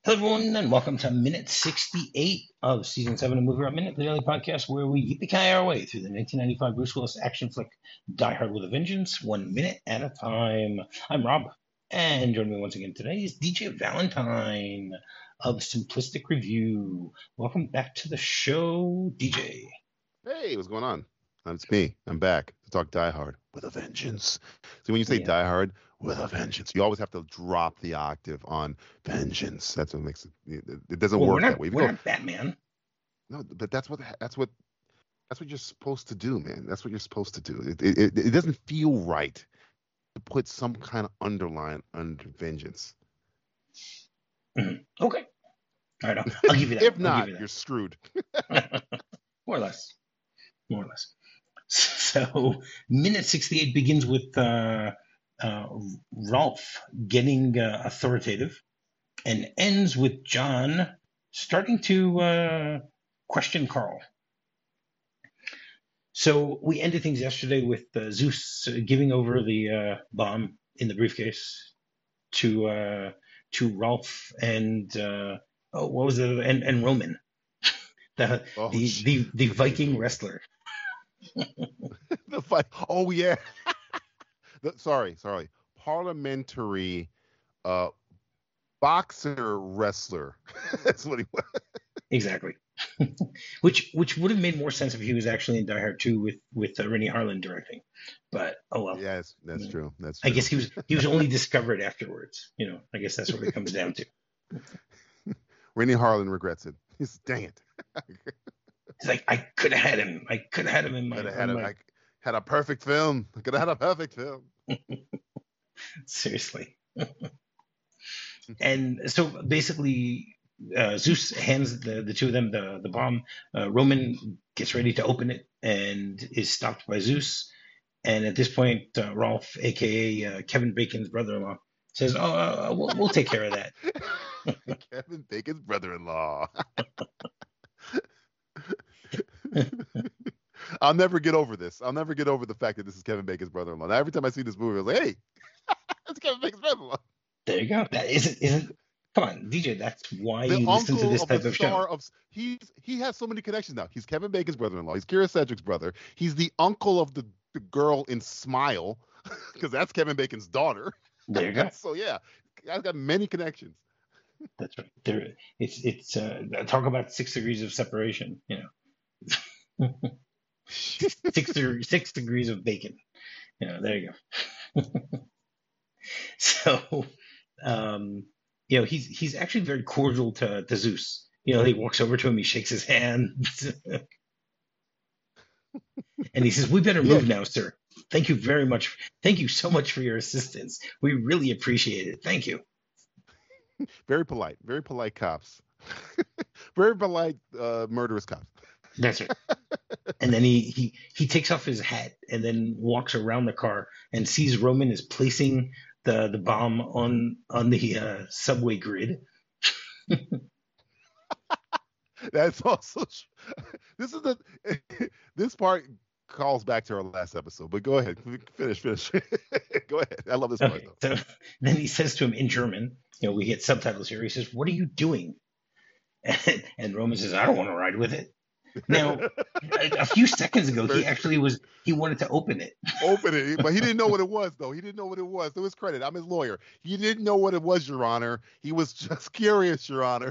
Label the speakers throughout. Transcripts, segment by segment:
Speaker 1: Hello, everyone, and welcome to minute 68 of season 7 of Movie Rob Minute, the daily podcast where we yippee our way through the 1995 Bruce Willis action flick Die Hard with a Vengeance, 1 minute at a time. I'm Rob, and joining me once again today is DJ Valentine of Simplistic Review. Welcome back to the show, DJ.
Speaker 2: Hey, what's going on? It's me. I'm back to talk Die Hard with a Vengeance. See, when you say Die Hard with a Vengeance, you always have to drop the octave on Vengeance. That's what makes it. It doesn't work that way.
Speaker 1: We're not Batman.
Speaker 2: No, but that's what you're supposed to do, man. That's what you're supposed to do. It doesn't feel right to put some kind of underline under Vengeance.
Speaker 1: Mm-hmm. Okay. All right, I'll give you that.
Speaker 2: If not, you're screwed.
Speaker 1: More or less. So, minute 68 begins with Rolf getting authoritative and ends with John starting to question Carl. So, we ended things yesterday with Zeus giving over the bomb in the briefcase to Rolf and what was it? And Roman, the Viking wrestler.
Speaker 2: The fight. Oh yeah. Sorry. Parliamentary boxer wrestler. That's what he was.
Speaker 1: Exactly. which would have made more sense if he was actually in Die Hard 2 with Rennie Harlan directing. But oh well.
Speaker 2: Yes, that's true. That's
Speaker 1: true.
Speaker 2: I
Speaker 1: guess he was only discovered afterwards. I guess that's what it comes down to.
Speaker 2: Rennie Harlan regrets it. He's dang it.
Speaker 1: He's like, I could have had him. I could have had him in my.
Speaker 2: I had a perfect film. I could have had a perfect film.
Speaker 1: Seriously. And so basically, Zeus hands the two of them the bomb. Roman gets ready to open it and is stopped by Zeus. And at this point, Rolf, aka Kevin Bacon's brother-in-law, says, "Oh, we'll take care of that."
Speaker 2: Kevin Bacon's brother-in-law. I'll never get over this. I'll never get over the fact that this is Kevin Bacon's brother-in-law. Now, every time I see this movie, I was like, "Hey, that's Kevin Bacon's brother-in-law."
Speaker 1: There you go. That isn't. Come on, DJ. That's why you listen to this type of show.
Speaker 2: He has so many connections now. He's Kevin Bacon's brother-in-law. He's Kira Sedgwick's brother. He's the uncle of the girl in Smile, because that's Kevin Bacon's daughter.
Speaker 1: There you go.
Speaker 2: So yeah, I've got many connections.
Speaker 1: That's right. There, it's talk about 6 degrees of separation. 6 degrees of bacon. There you go. So, he's actually very cordial to Zeus. He walks over to him, he shakes his hand, and he says, "We better move now, sir. Thank you very much. Thank you so much for your assistance. We really appreciate it. Thank you."
Speaker 2: Very polite cops. Very polite murderous cops.
Speaker 1: That's right. And then he takes off his hat and then walks around the car and sees Roman is placing the bomb on the subway grid.
Speaker 2: That's also this part calls back to our last episode, but go ahead, finish. Go ahead. I love this part though.
Speaker 1: So then he says to him in German, we get subtitles here. He says, "What are you doing?" And Roman says, "I don't want to ride with it." Now, a few seconds ago, he wanted to open it.
Speaker 2: But he didn't know what it was, though. He didn't know what it was. To his credit, I'm his lawyer. He didn't know what it was, Your Honor. He was just curious, Your Honor.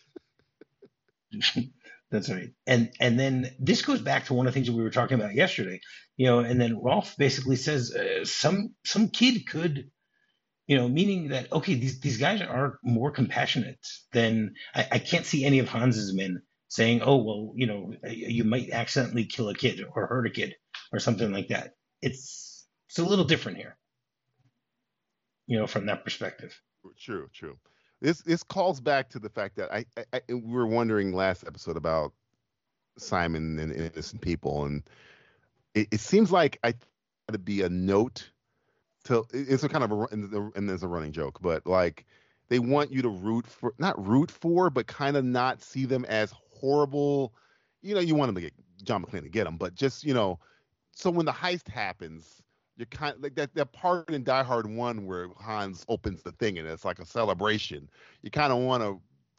Speaker 1: That's right. And then this goes back to one of the things that we were talking about yesterday. And then Rolf basically says some kid could, meaning that, okay, these guys are more compassionate than I can't see any of Hans's men saying, "Oh, well, you might accidentally kill a kid or hurt a kid or something like that." It's a little different here, from that perspective.
Speaker 2: True. This calls back to the fact that we were wondering last episode about Simon and innocent people, and it seems like I thought to be a note to. It's a kind of and there's a running joke, but like they want you to not root for, but kind of not see them as horrible. You want them to get John McClane to get them, but just so when the heist happens, you're kind of like that part in Die Hard 1 where Hans opens the thing and it's like a celebration. You kind of want to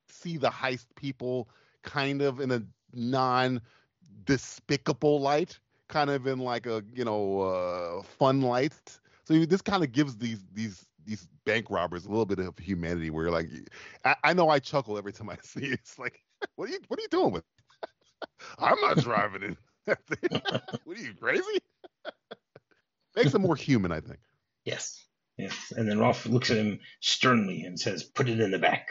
Speaker 2: see the heist people kind of in a non-despicable light, kind of in like a fun light. So this kind of gives these bank robbers a little bit of humanity, where you're like, I know I chuckle every time I see it. It's like, what are you doing with it? I'm not driving it. What are you, crazy? Makes them more human, I think.
Speaker 1: Yes. Yes. And then Rolf looks at him sternly and says, "Put it in the back."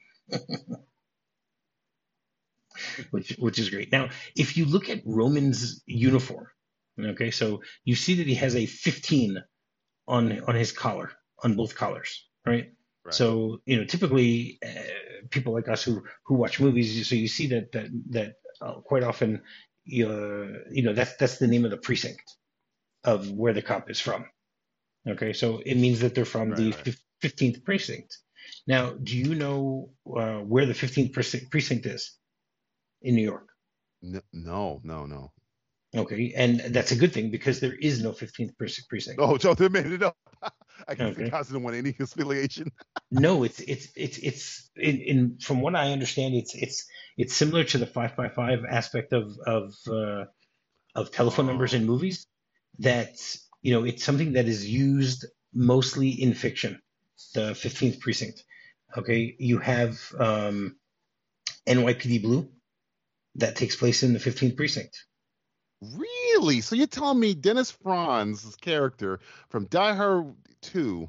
Speaker 1: which is great. Now, if you look at Roman's uniform, okay, so you see that he has a 15 on his collar, on both collars, right?
Speaker 2: Right.
Speaker 1: So typically people like us who watch movies, so you see that quite often, that's the name of the precinct of where the cop is from. Okay, so it means that they're from the 15th precinct. Now, do you know where the 15th precinct is in New York?
Speaker 2: No.
Speaker 1: Okay, and that's a good thing because there is no 15th precinct.
Speaker 2: Oh, Joe, they made it up. I guess
Speaker 1: Okay.
Speaker 2: because they don't want any affiliation.
Speaker 1: No, it's from what I understand, it's similar to the 555 aspect of telephone numbers in movies. That it's something that is used mostly in fiction. The 15th precinct. Okay, you have NYPD Blue that takes place in the 15th precinct.
Speaker 2: Really? So you're telling me Dennis Franz's character from Die Hard 2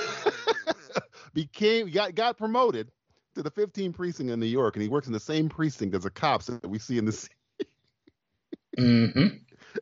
Speaker 2: got promoted to the 15th precinct in New York, and he works in the same precinct as a cop that we see in the scene.
Speaker 1: Mm-hmm.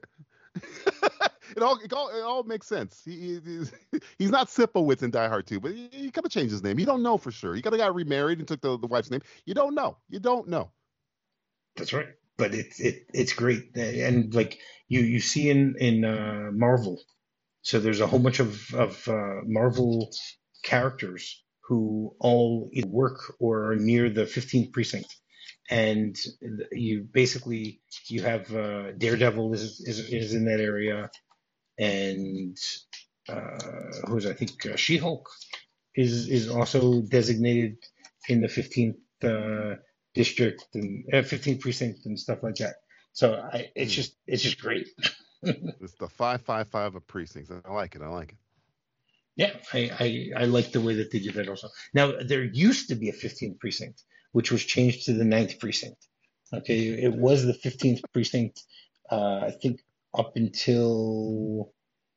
Speaker 2: It all makes sense. He's not Sipowicz in Die Hard 2, but he could have changed his name. You don't know for sure. He could have got remarried and took the wife's name. You don't know.
Speaker 1: That's right. But it's great, and like you see in Marvel, so there's a whole bunch of Marvel characters who all either work or are near the 15th precinct, and you have Daredevil is in that area, and I think She-Hulk is also designated in the 15th district and 15th precinct and stuff like that. So it's just great.
Speaker 2: It's the 555 of precincts. I like it.
Speaker 1: Yeah, I like the way that they did that also. Now, there used to be a 15th precinct, which was changed to the 9th precinct. Okay, it was the 15th precinct, I think, up until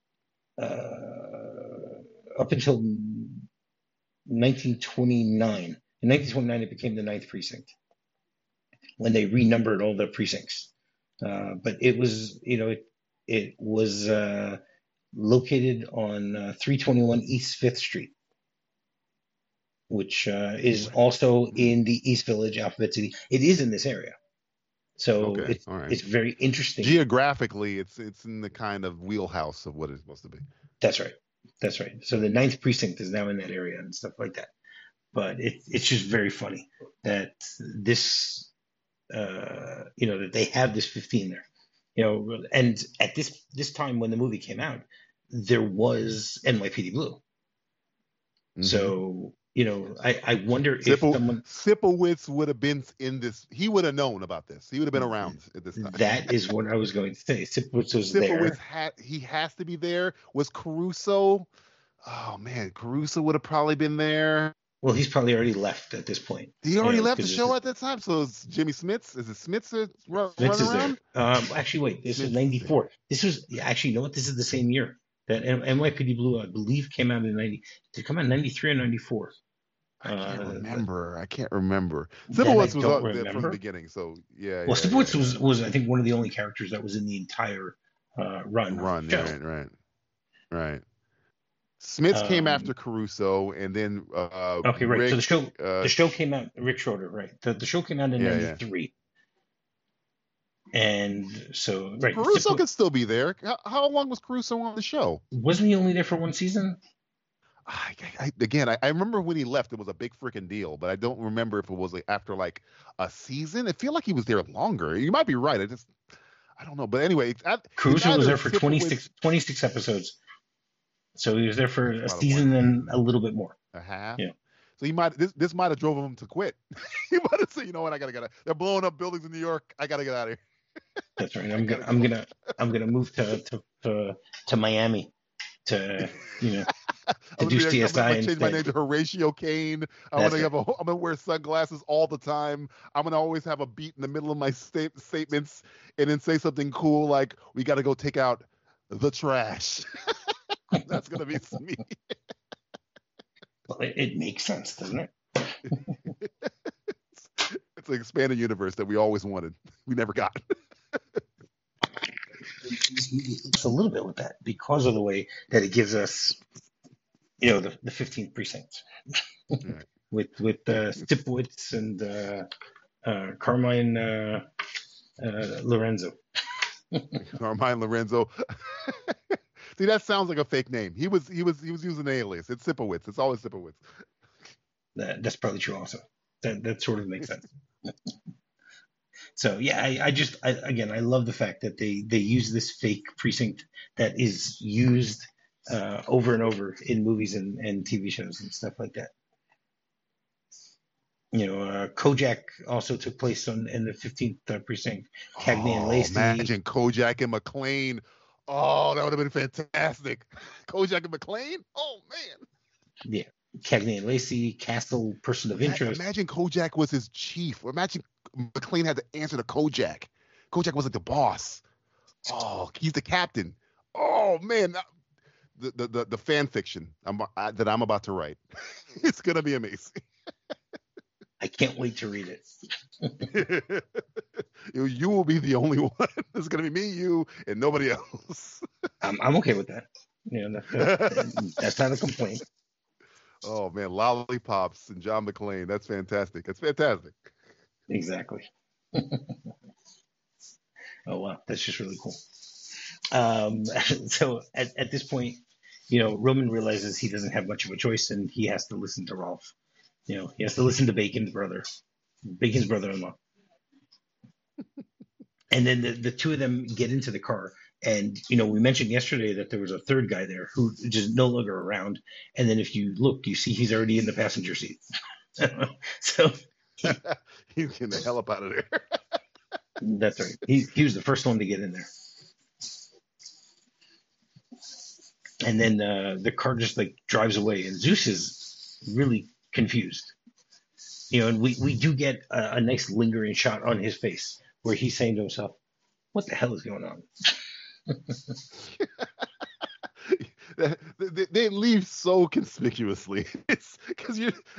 Speaker 1: 1929. In 1929, it became the 9th precinct when they renumbered all the precincts. But it was, it was located on 321 East 5th Street, which is also in the East Village, Alphabet City. It is in this area. So it's very interesting.
Speaker 2: Geographically, it's in the kind of wheelhouse of what it's supposed to be.
Speaker 1: That's right. So the 9th precinct is now in that area and stuff like that. But it's just very funny that this, that they have this 15 there. And at this time when the movie came out, there was NYPD Blue. Mm-hmm. So, I wonder if
Speaker 2: Sipowicz would have been in this. He would have known about this. He would have been around at this time.
Speaker 1: That is what I was going to say. Sipowicz was there.
Speaker 2: He has to be there. Was Caruso? Oh man, Caruso would have probably been there.
Speaker 1: Well, he's probably already left at this point.
Speaker 2: He already left the show at that time. So it's Jimmy Smits. Is it Smits running around?
Speaker 1: Actually, wait. This was 94. This was actually. You know what? This is the same year that NYPD Blue, I believe, came out in 90. Did it come out in 93 or 94?
Speaker 2: I can't remember. Sipowicz was there from the beginning. So yeah.
Speaker 1: Well, Sipowicz was I think one of the only characters that was in the entire run.
Speaker 2: Right. Smits came after Caruso, and then
Speaker 1: okay, right.
Speaker 2: Rick,
Speaker 1: so the show came out. Rick Schroder, right? The show came out in 93, and so right.
Speaker 2: Caruso could still be there. How long was Caruso on the show?
Speaker 1: Wasn't he only there for one season?
Speaker 2: I remember when he left, it was a big freaking deal, but I don't remember if it was after like a season. It feel like he was there longer. You might be right. I don't know. But anyway,
Speaker 1: Caruso was there for 26 episodes. So he was there for a season and a little bit more.
Speaker 2: A half?
Speaker 1: Yeah.
Speaker 2: So this might have drove him to quit. He might have said, you know what, I gotta. They're blowing up buildings in New York. I gotta get out of here.
Speaker 1: That's right.
Speaker 2: I gotta go.
Speaker 1: I'm gonna move to Miami to to do
Speaker 2: I'm
Speaker 1: CSI
Speaker 2: gonna change my
Speaker 1: instead.
Speaker 2: name to Horatio Kane. I'm gonna wear sunglasses all the time. I'm gonna always have a beat in the middle of my statements, and then say something cool like, "We got to go take out the trash." That's gonna be me.
Speaker 1: Well, it makes sense, doesn't it?
Speaker 2: It's an expanded universe that we always wanted. We never got.
Speaker 1: This movie helps a little bit with that because of the way that it gives us, the 15th precinct
Speaker 2: Right.
Speaker 1: with Stipowitz and Carmine Lorenzo.
Speaker 2: Carmine Lorenzo. See, that sounds like a fake name. He was using an alias. It's Sipowicz. It's always Sipowicz.
Speaker 1: That's probably true also. That sort of makes sense. So yeah, I love the fact that they use this fake precinct that is used over and over in movies and TV shows and stuff like that. Kojak also took place in the 15th precinct. Cagney and Lacey.
Speaker 2: Imagine Kojak and McClane. Oh, that would have been fantastic. Kojak and McClane? Oh, man.
Speaker 1: Yeah. Cagney and Lacey, Castle, person of interest.
Speaker 2: Imagine Kojak was his chief. Or imagine McClane had to answer to Kojak. Kojak was like the boss. Oh, he's the captain. Oh, man. The fan fiction that I'm about to write. It's going to be amazing.
Speaker 1: I can't wait to read it.
Speaker 2: You will be the only one. It's going to be me, you, and nobody else.
Speaker 1: I'm okay with that. That's not a complaint.
Speaker 2: Oh man, lollipops and John McClane. That's fantastic. That's fantastic.
Speaker 1: Exactly. Oh wow, that's just really cool. So at this point, Roman realizes he doesn't have much of a choice, and he has to listen to Rolf. He has to listen to Bacon's brother-in-law. And then the two of them get into the car. And, we mentioned yesterday that there was a third guy there who just no longer around. And then if you look, you see he's already in the passenger seat. So
Speaker 2: he's getting the hell up out of there.
Speaker 1: That's right. He was the first one to get in there. And then the car just drives away. And Zeus is really confused. And we do get a nice lingering shot on his face where he's saying to himself, what the hell is going on?
Speaker 2: They leave so conspicuously. It's because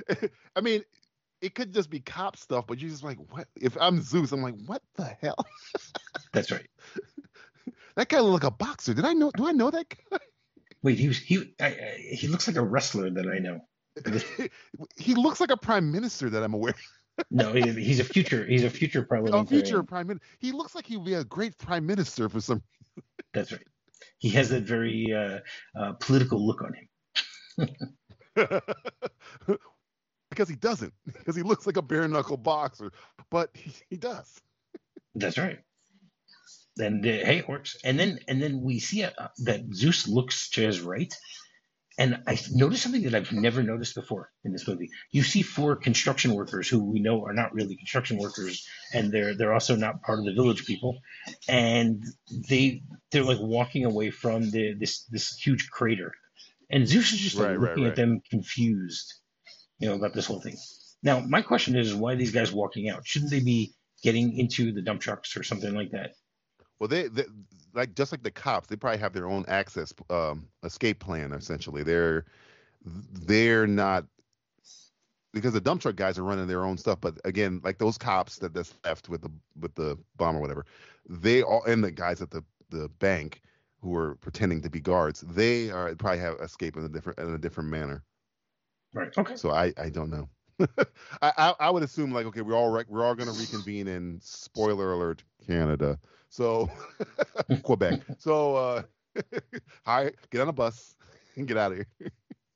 Speaker 2: it could just be cop stuff, but you're just like, what? If I'm Zeus, I'm like, what the hell?
Speaker 1: That's right.
Speaker 2: That guy looked like a boxer. Do I know that guy?
Speaker 1: Wait, he looks like a wrestler that I know.
Speaker 2: He looks like a prime minister that I'm aware.
Speaker 1: No, he's a future parliamentarian.
Speaker 2: Future prime minister. He looks like he would be a great prime minister for some.
Speaker 1: That's right. He has that very political look on him.
Speaker 2: Because he doesn't. Because he looks like a bare knuckle boxer, but he does.
Speaker 1: That's right. And hey, it works. And then we see that Zeus looks to his right. And I noticed something that I've never noticed before in this movie. You see 4 construction workers who we know are not really construction workers, and they're also not part of the village people, and they're walking away from this huge crater, and Zeus is just looking at them confused, about this whole thing. Now, my question is, why are these guys walking out? Shouldn't they be getting into the dump trucks or something like that?
Speaker 2: Well, they just like the cops, they probably have their own escape plan. Essentially, they're not, because the dump truck guys are running their own stuff. But again, like those cops that's left with the bomb or whatever, they all, and the guys at the bank who are pretending to be guards, they probably have escape in a different manner.
Speaker 1: Right. Okay.
Speaker 2: So I don't know. I would assume okay, we're all going to reconvene in, spoiler alert, Canada. So Quebec. So hi, get on a bus and get out of here.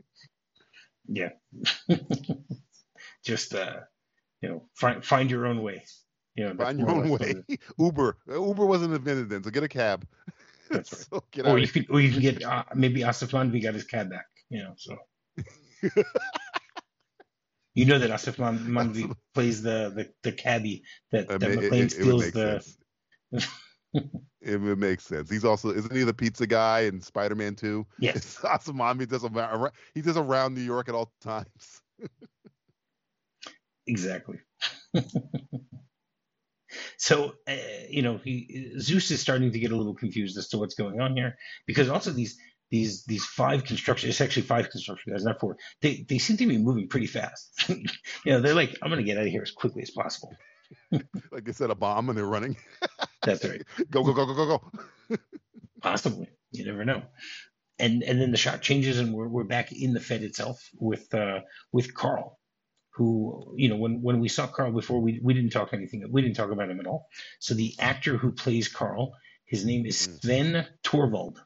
Speaker 1: Yeah. Just find your own way.
Speaker 2: Find your own way. Uber wasn't invented then, so get a cab.
Speaker 1: That's right.
Speaker 2: So get out.
Speaker 1: Or you can get maybe Asif Manvi got his cab back. So. You know that Asif Manvi plays the cabbie that McClane
Speaker 2: It would
Speaker 1: steals
Speaker 2: make
Speaker 1: the.
Speaker 2: sense. It would make sense. He's also, isn't he the pizza guy in Spider-Man 2?
Speaker 1: Yes,
Speaker 2: It's Asamami he does around New York at all times.
Speaker 1: exactly. So Zeus is starting to get a little confused as to what's going on here, because also these five construction, it's actually five construction guys, not four. They seem to be moving pretty fast. They're like, I'm gonna get out of here as quickly as possible.
Speaker 2: Like they set a bomb and they're running.
Speaker 1: That's right.
Speaker 2: Go, go, go, go, go, go.
Speaker 1: Possibly. You never know. And then the shot changes and we're back in the Fed itself with Carl, who, when we saw Carl before, we didn't talk about him at all. So the actor who plays Carl, his name is Sven Torvald.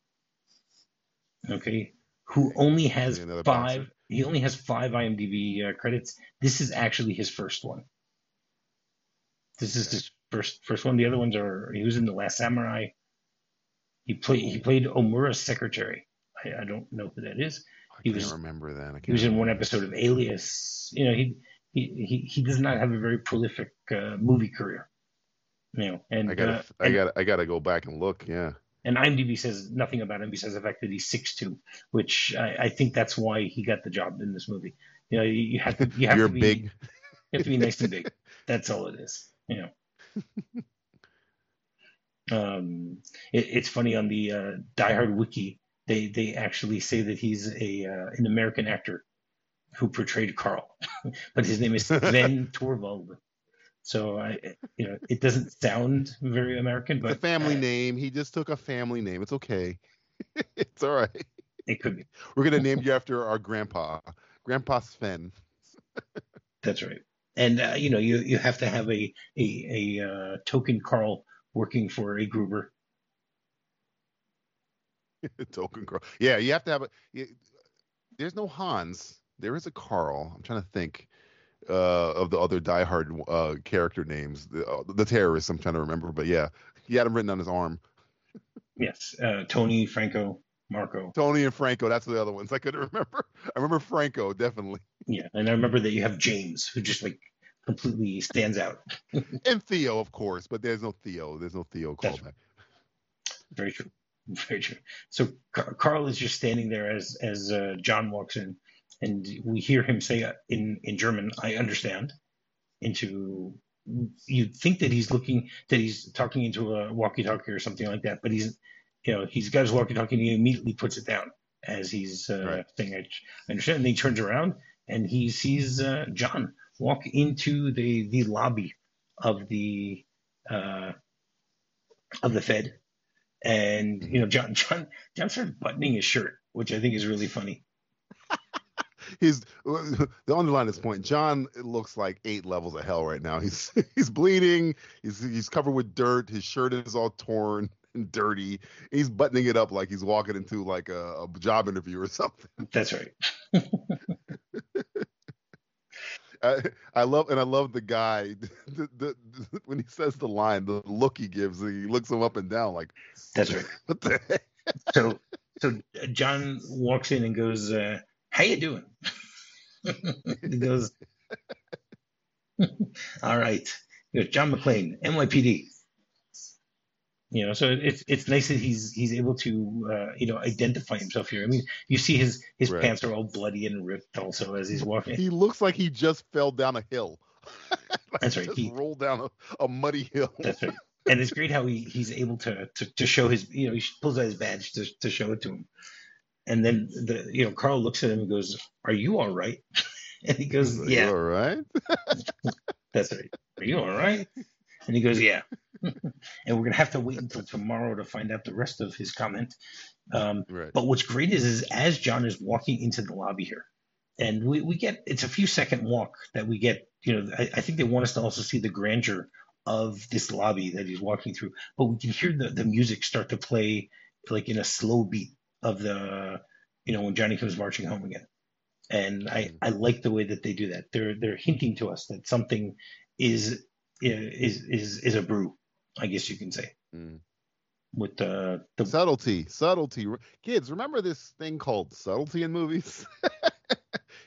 Speaker 1: Okay, who only has five. He only has 5 IMDb credits. This is actually his first one. This is his first one. The other ones are, he was in The Last Samurai. He played Omura's secretary. I don't know who that is.
Speaker 2: I can't remember that.
Speaker 1: He was in one episode of Alias. He does not have a very prolific movie career. And
Speaker 2: I gotta go back and look. Yeah.
Speaker 1: And IMDb says nothing about him besides the fact that he's 6'2", which I think that's why he got the job in this movie. You have to
Speaker 2: You're
Speaker 1: be
Speaker 2: big.
Speaker 1: You have to be nice and big. That's all it is. It's funny on the Die Hard wiki. They actually say that he's an American actor who portrayed Carl, but his name is Sven Torvald. So it doesn't sound very American, but
Speaker 2: it's a family name. He just took a family name. It's okay. It's all right.
Speaker 1: It could be.
Speaker 2: We're gonna name you after our Grandpa Sven.
Speaker 1: That's right. And you have to have a token Carl working for a Gruber.
Speaker 2: Token Carl. Yeah, you have to have there's no Hans. There is a Carl. I'm trying to think of the other Die Hard character names. The terrorists, I'm trying to remember. But yeah, he had them written on his arm.
Speaker 1: Yes. Tony, Franco, Marco.
Speaker 2: Tony and Franco. That's the other ones I couldn't remember. I remember Franco, definitely.
Speaker 1: Yeah, and I remember that you have James, who just completely stands out.
Speaker 2: And Theo, of course, but there's no Theo. There's no Theo callback.
Speaker 1: Very true. Very true. So Carl is just standing there as John walks in, and we hear him say in German, "I understand." You'd think that he's talking into a walkie-talkie or something like that, but he's got his walkie-talkie and he immediately puts it down as he's saying, "I understand." And then he turns around and he sees John walk into the lobby of the Fed. And John started buttoning his shirt, which I think is really funny.
Speaker 2: The underline this point. John looks like 8 levels of hell right now. He's bleeding. He's covered with dirt. His shirt is all torn and dirty. He's buttoning it up like he's walking into like a job interview or something.
Speaker 1: That's right.
Speaker 2: I love the guy when he says the line, the look he gives, he looks him up and down like,
Speaker 1: that's right.
Speaker 2: What the heck?
Speaker 1: So John walks in and goes, "How you doing?" He goes, "All right." He goes, "John McClane, NYPD." So it's nice that he's able to identify himself here. I mean, you see his right. Pants are all bloody and ripped also as he's walking.
Speaker 2: He looks like he just fell down a hill.
Speaker 1: That's right.
Speaker 2: He rolled down a muddy hill.
Speaker 1: That's right. And it's great how he's able to show his, he pulls out his badge to show it to him. And then Carl looks at him and goes, "Are you all right?" And he goes, "Yeah."
Speaker 2: "You all right?"
Speaker 1: That's right. "Are you all right?" And he goes, "Yeah." And we're going to have to wait until tomorrow to find out the rest of his comment.
Speaker 2: Right.
Speaker 1: But what's great is as John is walking into the lobby here, and we get, it's a few second walk that we get, I think they want us to also see the grandeur of this lobby that he's walking through. But we can hear the music start to play like in a slow beat of the, when Johnny comes marching home again. And I like the way that they do that. They're hinting to us that something is a brew, I guess you can say. With the
Speaker 2: subtlety. Kids, remember this thing called subtlety in movies?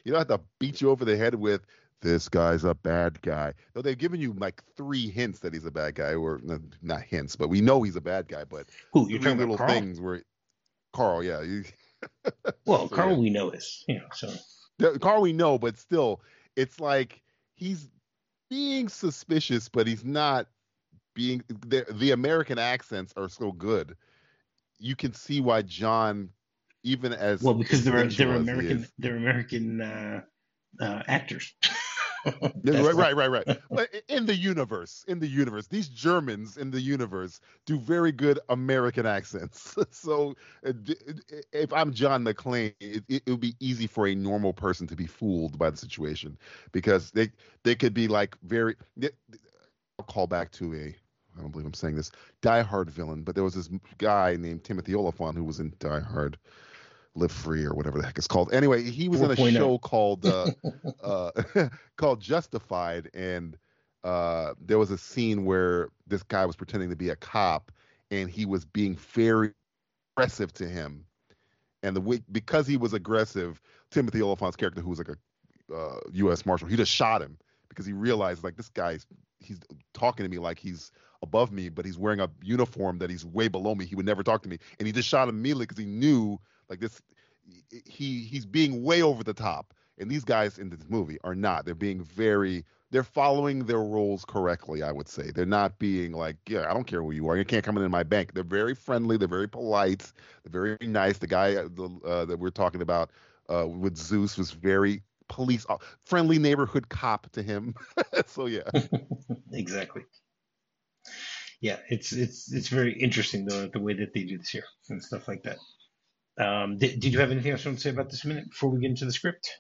Speaker 2: You don't have to beat you over the head with this guy's a bad guy. Though they've given you like 3 hints that he's a bad guy, or not hints, but we know he's a bad guy. But
Speaker 1: Who you're
Speaker 2: 3
Speaker 1: talking about,
Speaker 2: little
Speaker 1: Carl?
Speaker 2: things where Carl, yeah.
Speaker 1: Well,
Speaker 2: So,
Speaker 1: Carl,
Speaker 2: yeah.
Speaker 1: we know is, so.
Speaker 2: Carl we know, but still, it's like he's being suspicious, but he's not being. The American accents are so good. You can see why John, even as
Speaker 1: Well, because they're
Speaker 2: influential as he
Speaker 1: American,
Speaker 2: is,
Speaker 1: they're American actors.
Speaker 2: right. But in the universe, these Germans in the universe do very good American accents. So if I'm John McClane, it would be easy for a normal person to be fooled by the situation, because they could be like very. I'll call back to I don't believe I'm saying this, Die Hard villain, but there was this guy named Timothy Oliphant who was in Die Hard Live Free or whatever the heck it's called. Anyway, he was in a
Speaker 1: 4.0.
Speaker 2: show called called Justified, and there was a scene where this guy was pretending to be a cop, and he was being very aggressive to him. And because he was aggressive, Timothy Oliphant's character, who was like a U.S. Marshal, he just shot him because he realized like this guy's he's talking to me like he's above me, but he's wearing a uniform that he's way below me. He would never talk to me, and he just shot him immediately because he knew like this. He's being way over the top, and these guys in this movie are not. They're following their roles correctly. I would say they're not being like, yeah, I don't care who you are. You can't come in my bank. They're very friendly. They're very polite. They're very nice. The guy that we're talking about with Zeus was very friendly neighborhood cop to him. So yeah.
Speaker 1: Exactly. Yeah, it's very interesting the way that they do this here and stuff like that. Did you have anything else you want to say about this minute before we get into the script?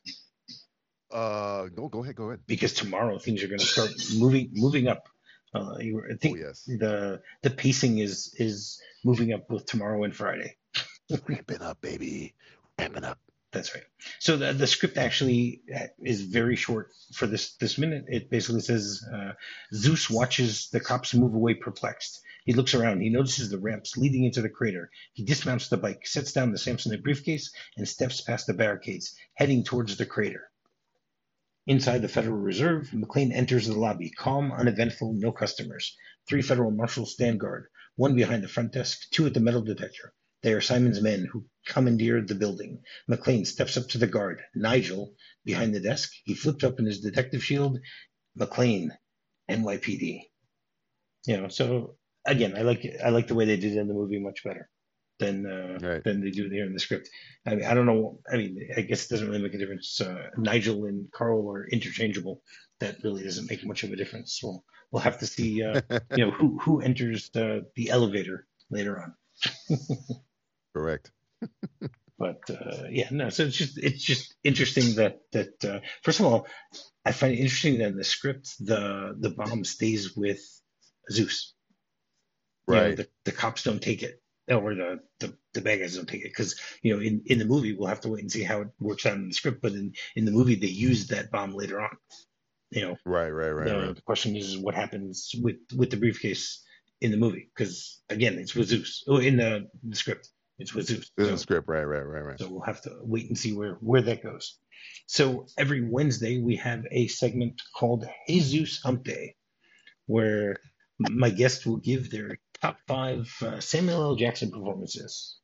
Speaker 2: Go ahead.
Speaker 1: Because tomorrow things are going to start moving up. I think
Speaker 2: yes.
Speaker 1: the pacing is moving up both tomorrow and Friday.
Speaker 2: Ramping up, baby. Ramping up.
Speaker 1: That's right. So the script actually is very short for this minute. It basically says Zeus watches the cops move away perplexed. He looks around. He notices the ramps leading into the crater. He dismounts the bike, sets down the Samsonite briefcase, and steps past the barricades, heading towards the crater. Inside the Federal Reserve, McClane enters the lobby, calm, uneventful, no customers. 3 federal marshals stand guard, 1 behind the front desk, 2 at the metal detector. They are Simon's men who commandeered the building. McClane steps up to the guard. Nigel, behind the desk, he flipped open his detective shield. McClane, NYPD. So again, I like the way they did it in the movie much better than they do here in the script. I mean, I don't know. I mean, I guess it doesn't really make a difference. Nigel and Carl are interchangeable. That really doesn't make much of a difference. We'll have to see. Who enters the elevator later on.
Speaker 2: Correct.
Speaker 1: But so it's just interesting that first of all, I find it interesting that in the script the bomb stays with Zeus.
Speaker 2: Right.
Speaker 1: The cops don't take it, or the bad guys don't take it, because in the movie we'll have to wait and see how it works out in the script. But in the movie they use that bomb later on.
Speaker 2: Right.
Speaker 1: The question is what happens with the briefcase in the movie, because again it's with Zeus. Oh, in the script it's with Zeus.
Speaker 2: In the script, right.
Speaker 1: So we'll have to wait and see where that goes. So every Wednesday we have a segment called Jesus Hump Day, where my guests will give their top 5 Samuel L. Jackson performances.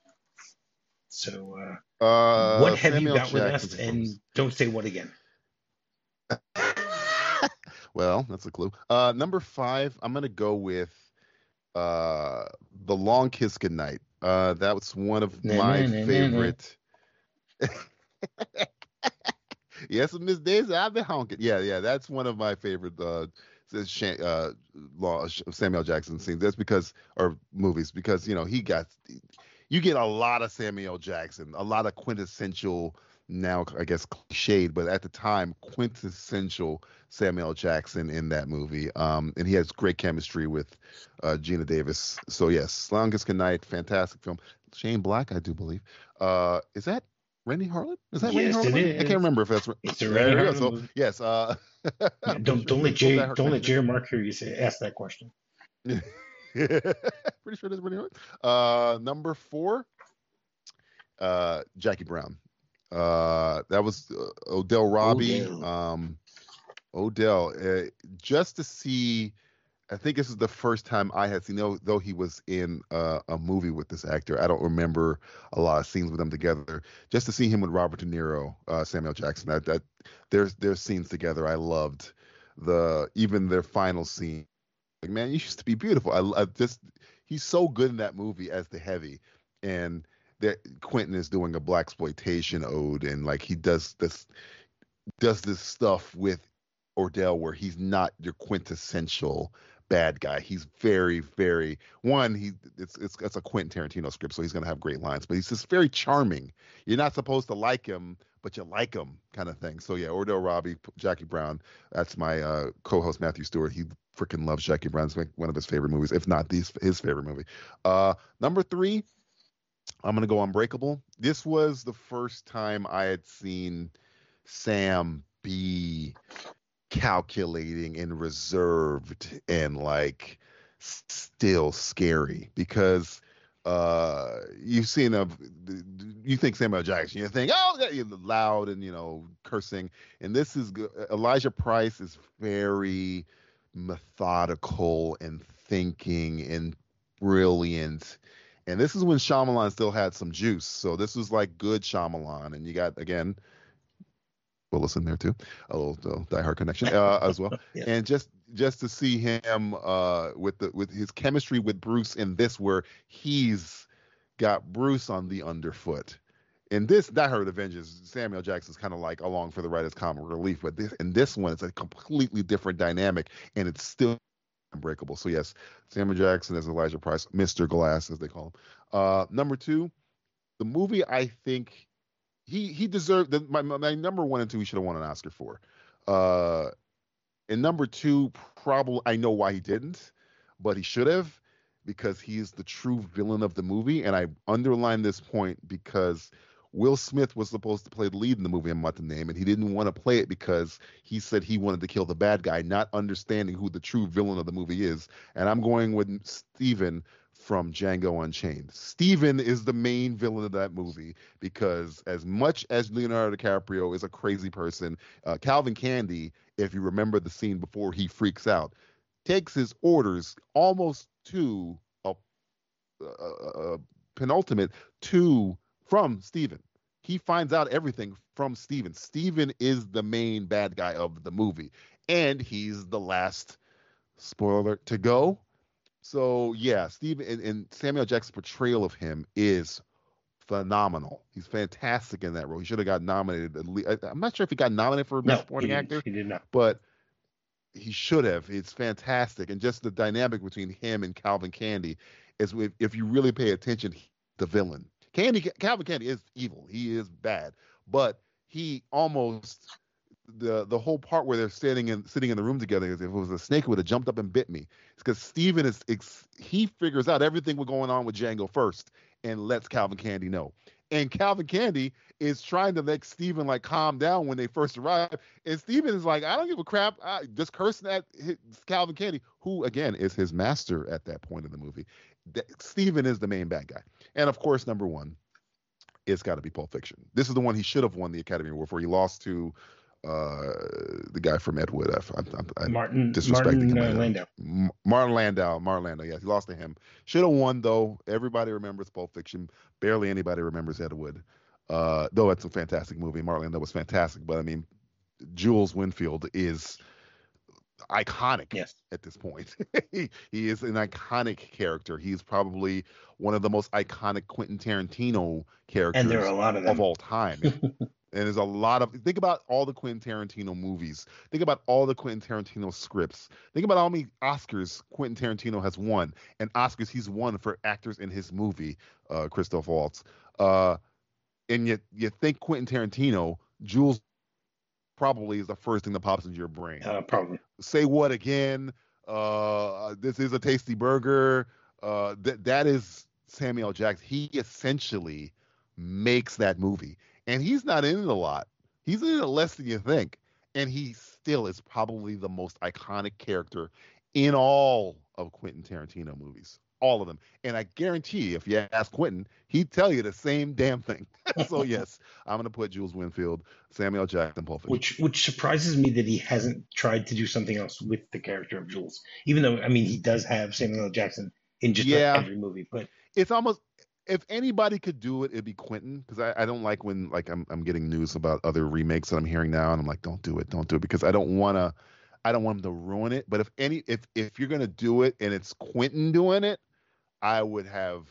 Speaker 1: So what have
Speaker 2: Samuel
Speaker 1: you got with
Speaker 2: Jackson
Speaker 1: us? And don't say what again.
Speaker 2: Well, that's a clue. Number 5, I'm gonna go with The Long Kiss Goodnight. That was one of my favorite. Yes, Miss Daisy, I've been honking. Yeah, that's one of my favorite Samuel Jackson scenes. That's because, or movies, because you get a lot of Samuel Jackson, a lot of quintessential, now I guess cliched, but at the time quintessential Samuel Jackson in that movie. And he has great chemistry with Gina Davis. So yes, Longest Goodnight, fantastic film. Shane Black, I do believe. Is that Rennie Harlan? Is that Rennie Harlan? I can't remember if that's.
Speaker 1: It's a Rennie Harlan movie.
Speaker 2: So yes.
Speaker 1: Don't let Jerry Mark hear you ask that question.
Speaker 2: Pretty sure that's Rennie Harlan. Number 4, Jackie Brown. That was Odell Robbie.
Speaker 1: Odell.
Speaker 2: Odell, just to see, I think this is the first time I had seen, though he was in a movie with this actor. I don't remember a lot of scenes with them together. Just to see him with Robert De Niro, Samuel Jackson, that their scenes together, I loved even their final scene. Like, man, you used to be beautiful. I just, he's so good in that movie as the heavy, and that Quentin is doing a blaxploitation ode, and like he does this stuff with Ordell where he's not your quintessential bad guy. He's very, very it's a Quentin Tarantino script, so he's gonna have great lines, but he's just very charming. You're not supposed to like him, but you like him, kind of thing. So yeah, Ordell Robbie, Jackie Brown. That's my co-host Matthew Stewart. He freaking loves Jackie Brown. It's like one of his favorite movies, if not his favorite movie. Number 3, I'm gonna go Unbreakable. This was the first time I had seen Sam be calculating and reserved and like still scary, because you've seen you think Samuel Jackson, you think, oh, you're loud and cursing, and this is Elijah Price is very methodical and thinking and brilliant. And this is when Shyamalan still had some juice. So this was like good Shyamalan. And you got, again, Willis in there too, a little Die Hard connection as well. Yeah. And just to see him with his chemistry with Bruce in this, where he's got Bruce on the underfoot. In this Die Hard Avengers, Samuel Jackson's kind of like along for the ride as comic relief, but in this one, it's a completely different dynamic, and it's still Unbreakable. So yes, Samuel Jackson as Elijah Price, Mr. Glass as they call him. Number 2, the movie I think he deserved my number 1 and 2 he should have won an Oscar for. And number 2, probably I know why he didn't, but he should have, because he's the true villain of the movie. And I underline this point because Will Smith was supposed to play the lead in the movie, I'm about to name, and he didn't want to play it because he said he wanted to kill the bad guy, not understanding who the true villain of the movie is. And I'm going with Steven from Django Unchained. Steven is the main villain of that movie, because as much as Leonardo DiCaprio is a crazy person, Calvin Candy, if you remember the scene before he freaks out, takes his orders almost to a penultimate from Steven. He finds out everything from Steven. Steven is the main bad guy of the movie, and he's the last, spoiler alert, to go. So yeah, Steven and Samuel Jackson's portrayal of him is phenomenal. He's fantastic in that role. He should have got nominated. I'm not sure if he got nominated for Best Supporting Actor.
Speaker 1: He did not.
Speaker 2: But he should have. It's fantastic, and just the dynamic between him and Calvin Candy is, if you really pay attention, the villain. Calvin Candy is evil. He is bad, but he almost the whole part where they're sitting in the room together, is if it was a snake, it would have jumped up and bit me. It's because Steven he figures out everything was going on with Django first and lets Calvin Candy know. And Calvin Candy is trying to make Steven like calm down when they first arrive. And Steven is like, I don't give a crap. Just cursing at Calvin Candy, who again is his master at that point in the movie. Steven is the main bad guy. And of course, number 1, it's got to be Pulp Fiction. This is the one he should have won the Academy Award for. He lost to the guy from Ed Wood.
Speaker 1: Martin Landau.
Speaker 2: Martin Landau. Yes, he lost to him. Should have won, though. Everybody remembers Pulp Fiction. Barely anybody remembers Ed Wood. Though it's a fantastic movie. Martin Landau was fantastic. But I mean, Jules Winfield is iconic at this point. he is an iconic character. He's probably one of the most iconic Quentin Tarantino characters,
Speaker 1: and there are a lot of
Speaker 2: all time. And there's a lot of, think about all the Quentin Tarantino movies. Think about all the Quentin Tarantino scripts. Think about how many Oscars Quentin Tarantino has won, and Oscars he's won for actors in his movie, Christoph Waltz. And yet you think Quentin Tarantino, Jules probably is the first thing that pops into your brain.
Speaker 1: Probably.
Speaker 2: Say What Again? This Is a Tasty Burger. That is Samuel Jackson. He essentially makes that movie. And he's not in it a lot. He's in it less than you think. And he still is probably the most iconic character in all of Quentin Tarantino movies. all of them. And I guarantee, if you ask Quentin, he'd tell you the same damn thing. So yes, I'm gonna put Jules Winfield, Samuel L. Jackson, Pulp Fiction.
Speaker 1: Which surprises me that he hasn't tried to do something else with the character of Jules, even though I mean he does have Samuel L. Jackson in just about every movie. But
Speaker 2: it's almost, if anybody could do it, it'd be Quentin, because I don't like when like I'm getting news about other remakes that I'm hearing now, and I'm like, don't do it, because I don't want him to ruin it. But if you're gonna do it and it's Quentin doing it, I would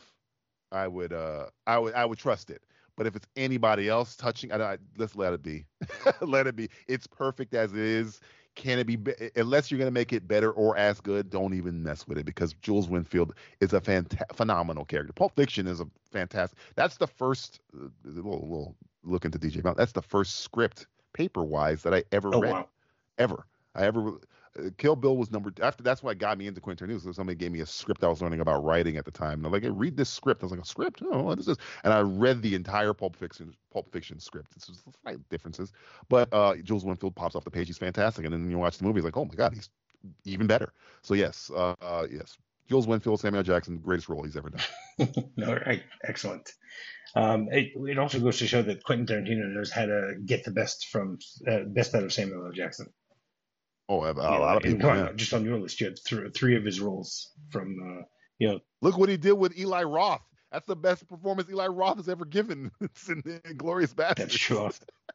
Speaker 2: trust it. But if it's anybody else touching, let's let it be. Let it be. It's perfect as it is. Can it be, unless you're going to make it better or as good, don't even mess with it, because Jules Winfield is a phenomenal character. Pulp Fiction is a fantastic. That's the first, we'll look into DJ Brown. That's the first script paper-wise that I ever read. Wow. Ever. Kill Bill was after. That's what got me into Quentin Tarantino. So somebody gave me a script I was learning about writing at the time, and I'm like, hey, read this script. I was like, a script? Oh, what is this? And I read the entire Pulp Fiction script. It's just slight differences, but Jules Winfield pops off the page. He's fantastic, and then you watch the movie, it's like, oh my god, he's even better. So yes, Jules Winfield, Samuel L. Jackson, greatest role he's ever done.
Speaker 1: All right, excellent. It also goes to show that Quentin Tarantino knows how to get the best out of Samuel L. Jackson.
Speaker 2: Oh, a lot of people. Yeah.
Speaker 1: Just on your list, you had three of his roles from,
Speaker 2: Look what he did with Eli Roth. That's the best performance Eli Roth has ever given. It's in Glorious Bastards.
Speaker 1: That's true.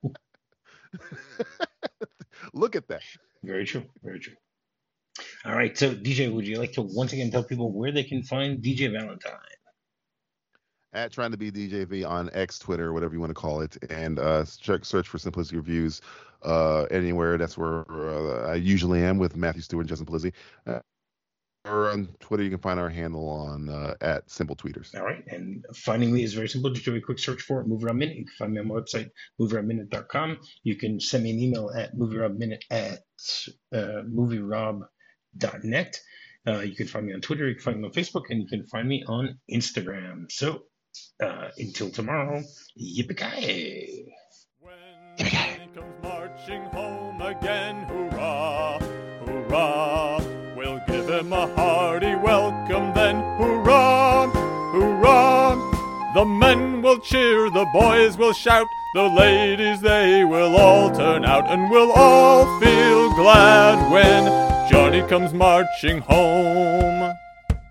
Speaker 2: Look at that.
Speaker 1: Very true. Very true. All right. So, DJ, would you like to once again tell people where they can find DJ Valentine?
Speaker 2: At Trying to Be DJV on X, Twitter, whatever you want to call it, and search for Simplicity Reviews anywhere. That's where I usually am with Matthew Stewart and Justin Polizzi. Or on Twitter, you can find our handle on at Simple Tweeters.
Speaker 1: All right, and finding me is very simple. Just do a quick search for Movie Rob Minute. You can find me on my website, movieRobMinute.com. You can send me an email at movierobminute at movierob.net. You can find me on Twitter, you can find me on Facebook, and you can find me on Instagram. So, until tomorrow, yippee-ki-yay!
Speaker 3: When he comes marching home again, hurrah, hurrah, we'll give him a hearty welcome then, hurrah, hurrah. The men will cheer, the boys will shout, the ladies they will all turn out, and we'll all feel glad when Johnny comes marching home.